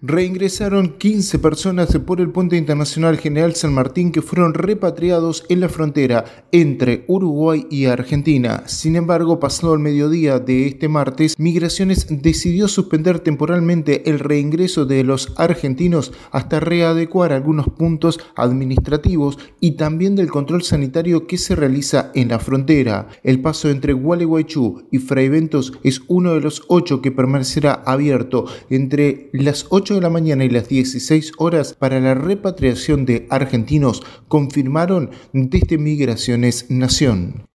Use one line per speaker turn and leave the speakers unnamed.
Reingresaron 15 personas por el puente internacional General San Martín que fueron repatriados en la frontera entre Uruguay y Argentina. Sin embargo, pasado el mediodía de este martes, Migraciones decidió suspender temporalmente el reingreso de los argentinos hasta readecuar algunos puntos administrativos y también del control sanitario que se realiza en la frontera. El paso entre Gualeguaychú y Fray Bentos es uno de los 8 que permanecerá abierto entre las 8 de la mañana y las 16 horas para la repatriación de argentinos, confirmaron desde Migraciones Nación.